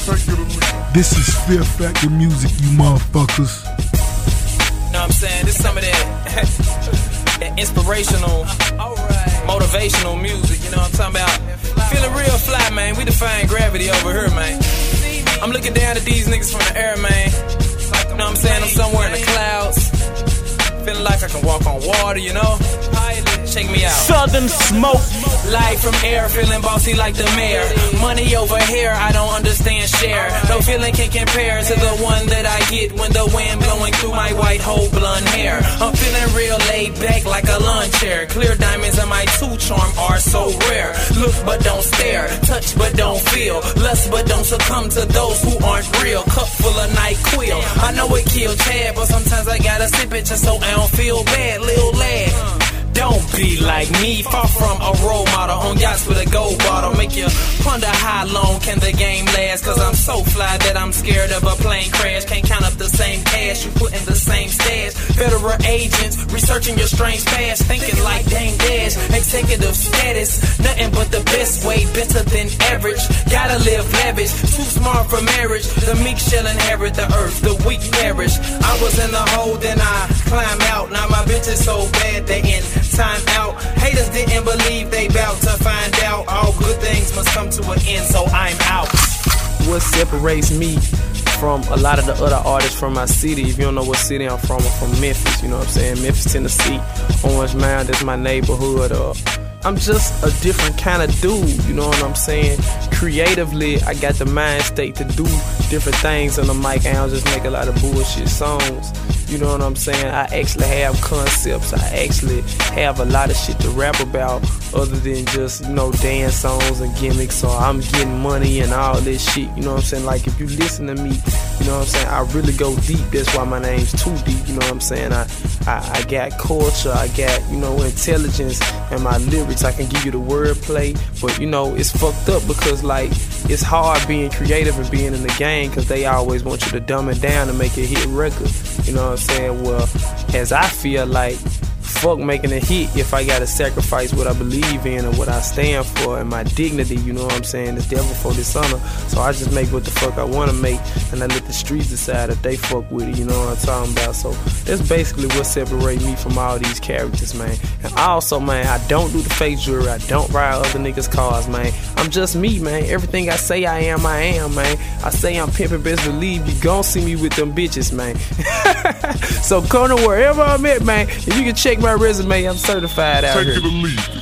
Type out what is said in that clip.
This is Fear Factor music, you motherfuckers. Know what I'm saying? This some of that inspirational, motivational music, you know what I'm talking about? Feeling real fly, man. We define gravity over here, man. I'm looking down at these niggas from the air, man. You know what I'm saying? I'm somewhere in the clouds. Feeling like I can walk on water, you know? Check me out. Southern Smoke. Life from air, feeling bossy like the mayor. Money over here, I don't understand share. No feeling can compare to the one that I get when the wind blowing through my white whole blonde hair. I'm feeling real laid back like a lawn chair. Clear diamonds in my two charm are so rare. Look but don't stare, touch but don't feel, lust but don't succumb to those who aren't real. Cup full of NyQuil. I know it killed Chad, but sometimes I gotta sip it just so I don't feel bad, little lad. Don't be like me, far from a role model on yachts with a gold bottle. Make you wonder how long can the game last. Cause I'm so fly that I'm scared of a plane crash. Can't count up the same cash you put in the same stash. Federal agents researching your strange past, thinking like Dame Dash. Executive status, nothing but the best way, better than average. Gotta live lavish, too smart for marriage. The meek shall inherit the earth, the weak perish. I was in the hole, then I climb out. Now my bitch is so bad they in time out. Haters didn't believe they bout to find out. All good things must come to an end, so I'm out. What separates me from a lot of the other artists from my city? If you don't know what city I'm from Memphis, you know what I'm saying? Memphis, Tennessee, Orange Mound, that's my neighborhood. I'm just a different kind of dude, you know what I'm saying? Creatively, I got the mind state to do different things on the mic. I don't just make a lot of bullshit songs. You know what I'm saying? I actually have concepts. I actually have a lot of shit to rap about other than just, you know, dance songs and gimmicks. So I'm getting money and all this shit. You know what I'm saying? Like, if you listen to me, you know what I'm saying? I really go deep. That's why my name's Too Deep. You know what I'm saying? I got culture. I got, you know, intelligence in my lyrics. I can give you the wordplay. But, you know, it's fucked up because, like, it's hard being creative and being in the game because they always want you to dumb it down and make a hit record. You know what I'm saying? Well, as I feel like, fuck making a hit if I gotta sacrifice what I believe in and what I stand for and my dignity, you know what I'm saying? It's devil for dishonor. So I just make what the fuck I wanna make and I let the streets decide if they fuck with it, you know what I'm talking about? So that's basically what separates me from all these characters, man. And also, man, I don't do the fake jewelry. I don't ride other niggas' cars, man. I'm just me, man. Everything I say I am, man. I say I'm pimping, best believe you gon' see me with them bitches, man. So come to wherever I'm at, man. If you can check my resume, I'm certified out here. Take it or leave it.